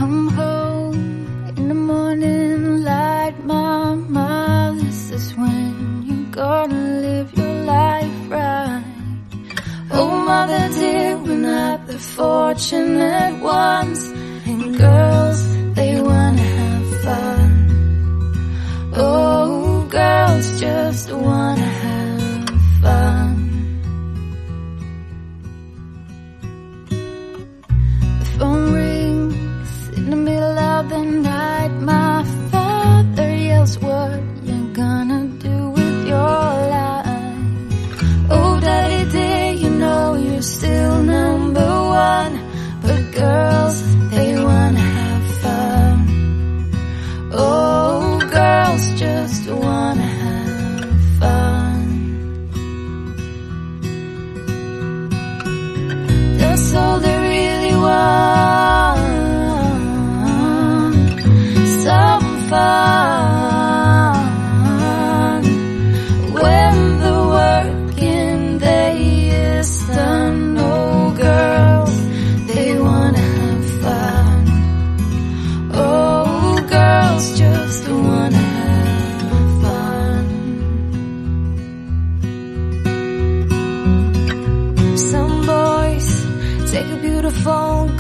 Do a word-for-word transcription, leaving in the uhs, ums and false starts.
come home in the morning light, mama, this is when you're gonna live your life right. Oh mother dear, we're not the fortunate ones, and girls, they wanna have fun. Oh, girls just wanna have fun. The phone rings in the middle of the night. My father yells, what you gonna do with your life? Oh, daddy dear, you know you're still number one, but girls, they wanna have fun. Oh, girls just wanna have fun. That's all they really want, some fun. When the working day is done, oh girls, they wanna have fun. Oh, girls just wanna have fun. Some boys take a beautiful